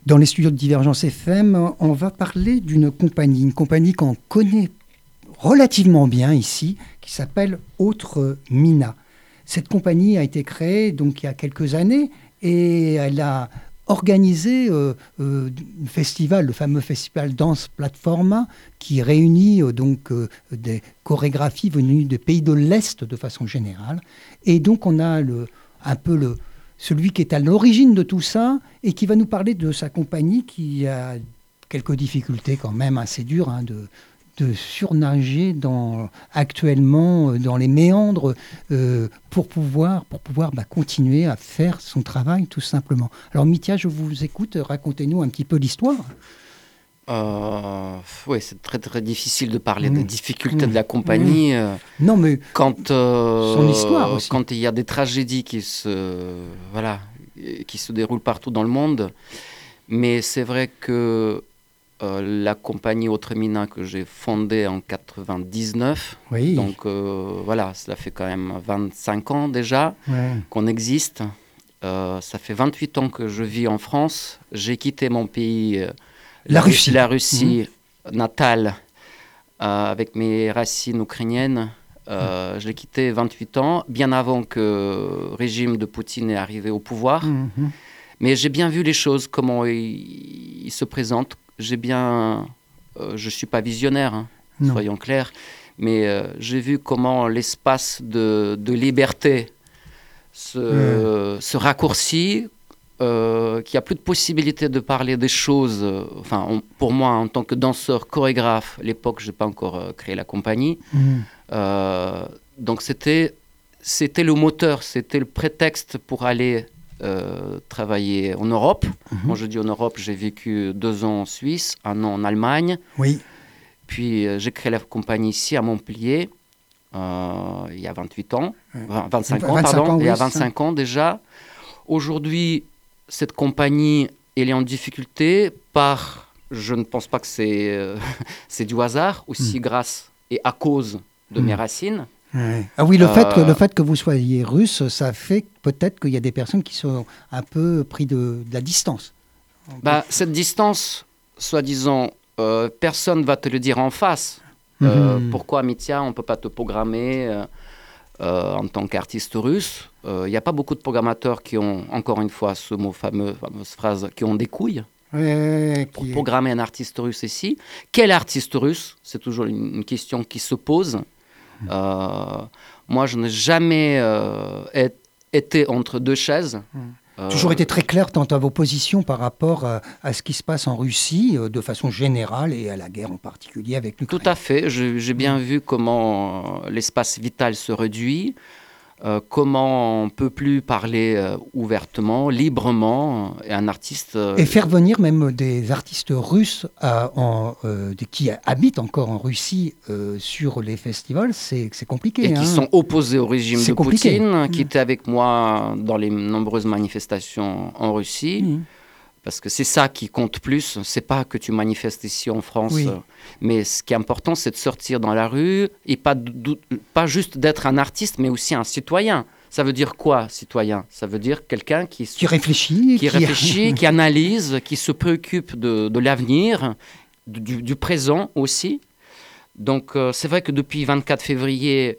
Dans les studios de Divergence FM, on va parler d'une compagnie, une compagnie qu'on connaît relativement bien ici, qui s'appelle Autre Mina. Cette compagnie a été créée donc il y a quelques années et elle a organisé un festival, le fameux festival Danse Platforma, qui réunit des chorégraphies venues des pays de l'Est de façon générale. Et donc on a celui qui est à l'origine de tout ça et qui va nous parler de sa compagnie qui a quelques difficultés quand même assez dures de surnager actuellement dans les méandres pour pouvoir continuer à faire son travail tout simplement. Alors Mithya, je vous écoute, racontez-nous un petit peu l'histoire. Oui, c'est très très difficile de parler des difficultés de la compagnie non, mais quand son histoire aussi. Quand il y a des tragédies qui se déroulent partout dans le monde. Mais c'est vrai que la compagnie Autre Mina que j'ai fondée en 99, oui. Donc cela fait quand même 25 ans déjà qu'on existe. Ça fait 28 ans que je vis en France. J'ai quitté mon pays, la Russie natale, avec mes racines ukrainiennes. Je l'ai quitté 28 ans, bien avant que le régime de Poutine est arrivé au pouvoir. Mais j'ai bien vu les choses, comment ils se présentent. Je ne suis pas visionnaire, soyons clairs, mais j'ai vu comment l'espace de liberté se raccourcit, qu'il n'y a plus de possibilité de parler des choses. Pour moi, en tant que danseur, chorégraphe, à l'époque, je n'ai pas encore créé la compagnie. Donc c'était le moteur, c'était le prétexte pour aller travailler en Europe. Quand je dis en Europe, j'ai vécu 2 ans en Suisse, 1 an en Allemagne. Oui. Puis j'ai créé la compagnie ici à Montpellier il y a 28 ans, 25 ans, pardon, il y a 25 ans déjà. Aujourd'hui, cette compagnie, elle est en difficulté je ne pense pas que c'est du hasard, aussi grâce et à cause de mes racines. Ah oui, le fait que vous soyez russe, ça fait peut-être qu'il y a des personnes qui sont un peu pris de la distance. Cette distance, soi-disant, personne ne va te le dire en face. Pourquoi, Mithya, on ne peut pas te programmer en tant qu'artiste russe? Il n'y a pas beaucoup de programmateurs qui ont, encore une fois, ce mot fameuse phrase, qui ont des couilles pour programmer un artiste russe ici. Quel artiste russe? C'est toujours une question qui se pose. Moi, je n'ai jamais été entre deux chaises. Toujours été très clair quant à vos positions par rapport à ce qui se passe en Russie de façon générale et à la guerre en particulier avec l'Ukraine. Tout à fait. J'ai bien vu comment l'espace vital se réduit, comment on ne peut plus parler ouvertement, librement, et un artiste... Et faire venir même des artistes russes qui habitent encore en Russie sur les festivals, c'est compliqué. Et qui sont opposés au régime de compliqué. Poutine, qui étaient avec moi dans les nombreuses manifestations en Russie. Parce que c'est ça qui compte plus, c'est pas que tu manifestes ici en France, mais ce qui est important, c'est de sortir dans la rue et pas juste d'être un artiste, mais aussi un citoyen. Ça veut dire quoi, citoyen? Ça veut dire quelqu'un qui réfléchit, qui analyse, qui se préoccupe de l'avenir, du présent aussi. Donc c'est vrai que depuis 24 février,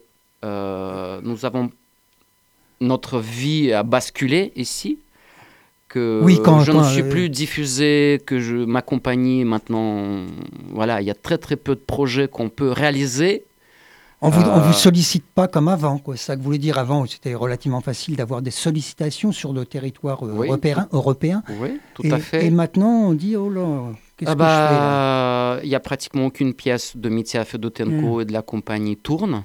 notre vie a basculé ici. Je ne suis plus diffusé, ma compagnie maintenant, il y a très très peu de projets qu'on peut réaliser. On vous sollicite pas comme avant, quoi. C'est ça que vous voulez dire. Avant, c'était relativement facile d'avoir des sollicitations sur le territoire européen. Oui, tout à fait. Et maintenant, on dit, oh là, qu'est-ce que je fais là? Il n'y a pratiquement aucune pièce de Mithya Fedotenko et de la compagnie tourne.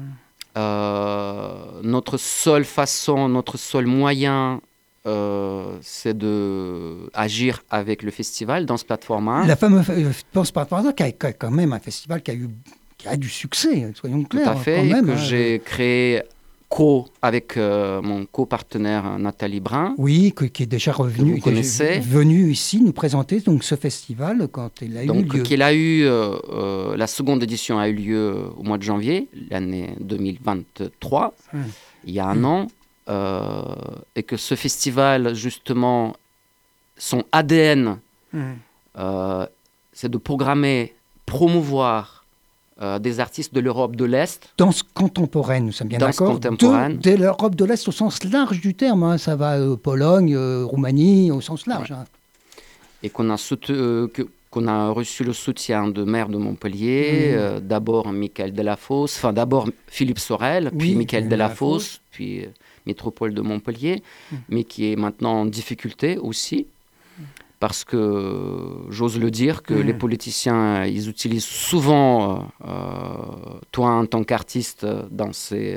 Notre seule façon, notre seul moyen... c'est d'agir avec le festival Danse Platforma. La fameuse Danse Platforma qui a quand même un festival qui a du succès, soyons clairs. Tout à fait, quand même, que j'ai créé avec mon co-partenaire Nathalie Brun. Oui, qui est déjà venue ici nous présenter donc, ce festival quand il a eu lieu. La seconde édition a eu lieu au mois de janvier, l'année 2023, il y a 1 an. Et que ce festival, justement, son ADN, c'est de programmer, promouvoir des artistes de l'Europe de l'Est. Danse contemporaine, nous sommes bien d'accord. De l'Europe de l'Est au sens large du terme, hein, ça va Pologne, Roumanie, au sens large. Hein. Et qu'on a reçu le soutien de maire de Montpellier, d'abord Michael Delafosse, enfin d'abord Philippe Sorel, puis Michael Delafosse, puis métropole de Montpellier, mais qui est maintenant en difficulté aussi, parce que j'ose le dire, que les politiciens, ils utilisent souvent toi en tant qu'artiste dans ses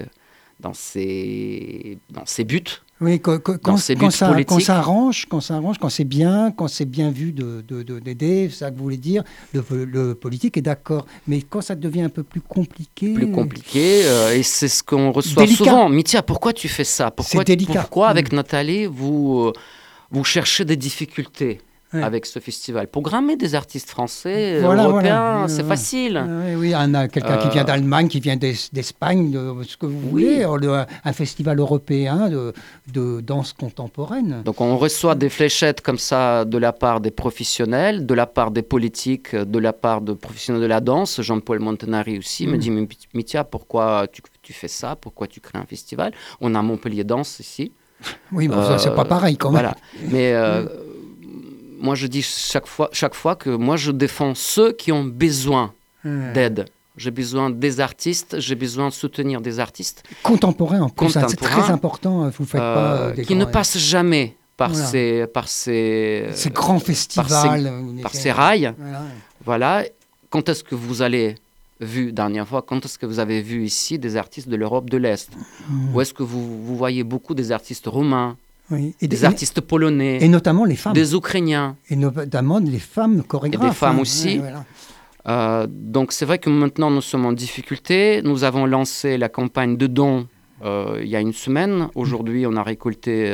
buts. Oui, quand ça arrange, quand c'est bien vu d'aider, c'est ça que vous voulez dire, le politique est d'accord. Mais quand ça devient un peu plus compliqué... et c'est ce qu'on reçoit souvent. Mithya, pourquoi tu fais ça ? Pourquoi avec Nathalie, vous cherchez des difficultés avec ce festival ? Programmer des artistes français, européens, c'est facile. Oui, quelqu'un qui vient d'Allemagne, qui vient d'Espagne, ce que vous voulez, un festival européen de danse contemporaine. Donc on reçoit des fléchettes comme ça de la part des professionnels, de la part des politiques, de la part de professionnels de la danse. Jean-Paul Montanari aussi me dit, Mithya, pourquoi tu fais ça ? Pourquoi tu crées un festival ? On a Montpellier Danse ici. Oui, mais c'est pas pareil quand même. Voilà. Mais... moi, je dis chaque fois que moi, je défends ceux qui ont besoin d'aide. J'ai besoin des artistes, j'ai besoin de soutenir des artistes. Contemporains en plus, c'est très important. Vous faites pas qui ne passent jamais par ces grands festivals. Par ces rails. Voilà. Quand est-ce que vous allez dernière fois, quand est-ce que vous avez vu ici des artistes de l'Europe de l'Est ? Ou est-ce que vous voyez beaucoup des artistes roumains ? Oui. Des artistes polonais, et notamment les femmes, des Ukrainiens, et notamment les femmes chorégraphes, et des femmes aussi. Donc c'est vrai que maintenant nous sommes en difficulté. Nous avons lancé la campagne de dons il y a une semaine. Aujourd'hui, on a récolté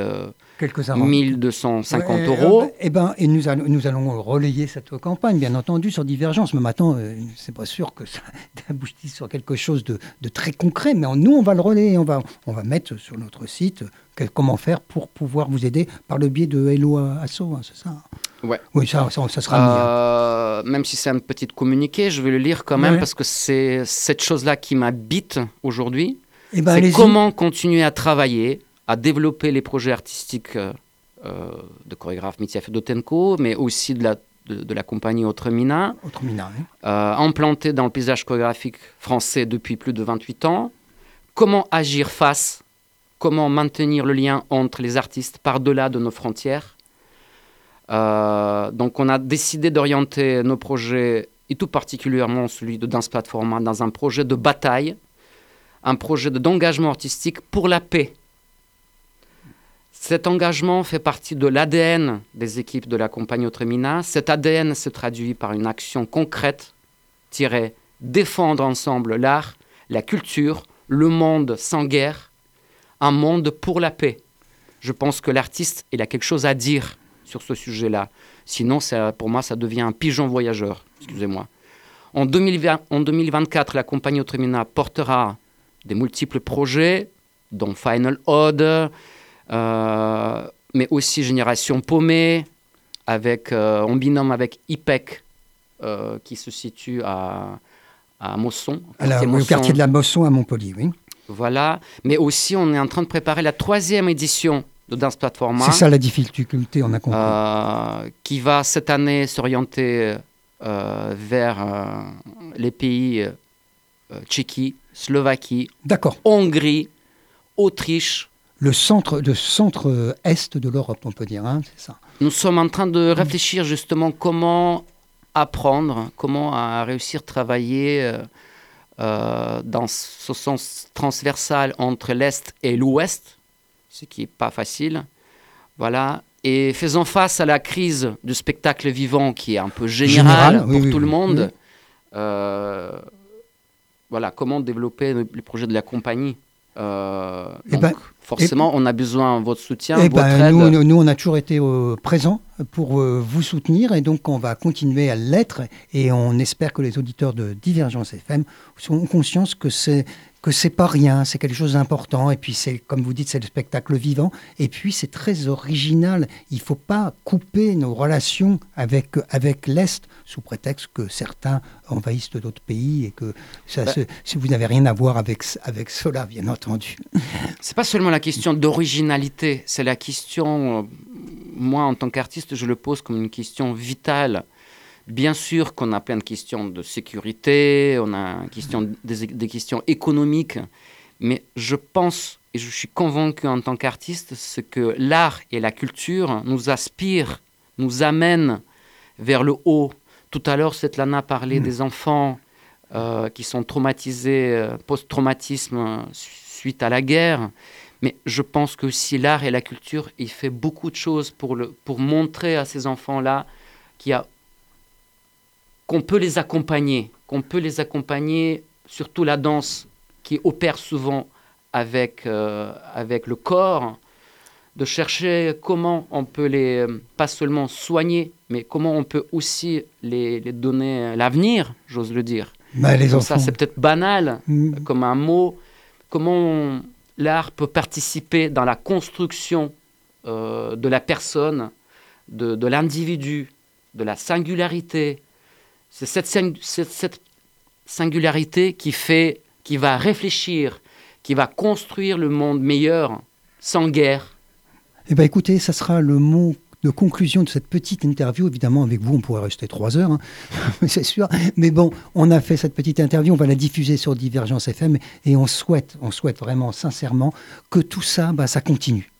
1250 euros. Et nous allons relayer cette campagne, bien entendu, sur Divergence. Mais maintenant, c'est pas sûr que ça aboutisse sur quelque chose de très concret. Mais nous, on va le relayer. On va mettre sur notre site comment faire pour pouvoir vous aider par le biais de Hello Asso, hein, c'est ça ? Ouais. Oui, ça sera mis. Même si c'est un petit communiqué, je vais le lire quand même parce que c'est cette chose-là qui m'habite aujourd'hui. C'est comment continuer à travailler, à développer les projets artistiques de chorégraphe Mithya Fedotenko, mais aussi de la compagnie Autre Mina. Implantée dans le paysage chorégraphique français depuis plus de 28 ans. Comment agir face, comment maintenir le lien entre les artistes par-delà de nos frontières. Donc on a décidé d'orienter nos projets, et tout particulièrement celui de Dance Platforma, dans un projet de bataille, un projet d'engagement artistique pour la paix. Cet engagement fait partie de l'ADN des équipes de la compagnie Autre Mina. Cet ADN se traduit par une action concrète, défendre ensemble l'art, la culture, le monde sans guerre, un monde pour la paix. Je pense que l'artiste, il a quelque chose à dire sur ce sujet-là. Sinon, pour moi, ça devient un pigeon voyageur. Excusez-moi. En 2024, la compagnie Autre Mina portera des multiples projets, dont Final Ode, mais aussi Génération Paumée, en binôme avec IPEC, qui se situe à Mosson. Au quartier de la Mosson à Montpellier, oui. Voilà, mais aussi on est en train de préparer la 3e édition de Dance Platforma. C'est ça la difficulté, on a compris. Qui va cette année s'orienter vers les pays Tchéquie, Slovaquie, Hongrie, Autriche. Le centre-est de l'Europe, on peut dire, hein, c'est ça. Nous sommes en train de réfléchir justement comment apprendre, comment réussir à travailler dans ce sens transversal entre l'Est et l'Ouest, ce qui n'est pas facile. Voilà. Et faisant face à la crise du spectacle vivant qui est un peu générale pour tout le monde, voilà, comment développer les projets de la compagnie. Forcément, on a besoin de votre soutien, votre aide. Nous, on a toujours été présents pour vous soutenir et donc on va continuer à l'être et on espère que les auditeurs de Divergence FM sont conscients que c'est que c'est pas rien, c'est quelque chose d'important. Et puis c'est, comme vous dites, c'est le spectacle vivant. Et puis c'est très original. Il faut pas couper nos relations avec l'Est sous prétexte que certains envahissent d'autres pays et que si vous n'avez rien à voir avec cela, bien entendu. C'est pas seulement la question d'originalité, c'est la question, moi en tant qu'artiste, je le pose comme une question vitale. Bien sûr qu'on a plein de questions de sécurité, on a des questions économiques, mais je pense et je suis convaincu en tant qu'artiste, c'est que l'art et la culture nous aspirent, nous amènent vers le haut. Tout à l'heure, Svetlana parlait des enfants qui sont traumatisés, post-traumatisme suite à la guerre. Mais je pense que si l'art et la culture, il fait beaucoup de choses pour montrer à ces enfants-là qu'on peut les accompagner, surtout la danse qui opère souvent avec le corps, de chercher comment on peut pas seulement soigner, mais comment on peut aussi les donner l'avenir, j'ose le dire. Les enfants. Ça, c'est peut-être banal comme un mot. Comment l'art peut participer dans la construction de la personne, de l'individu, de la singularité. C'est cette singularité qui va réfléchir, qui va construire le monde meilleur, sans guerre. Eh bien, écoutez, ça sera le mot de conclusion de cette petite interview. Évidemment, avec vous, on pourrait rester 3 heures, hein, c'est sûr. Mais bon, on a fait cette petite interview, on va la diffuser sur Divergence FM et on souhaite vraiment, sincèrement, que tout ça, ça continue.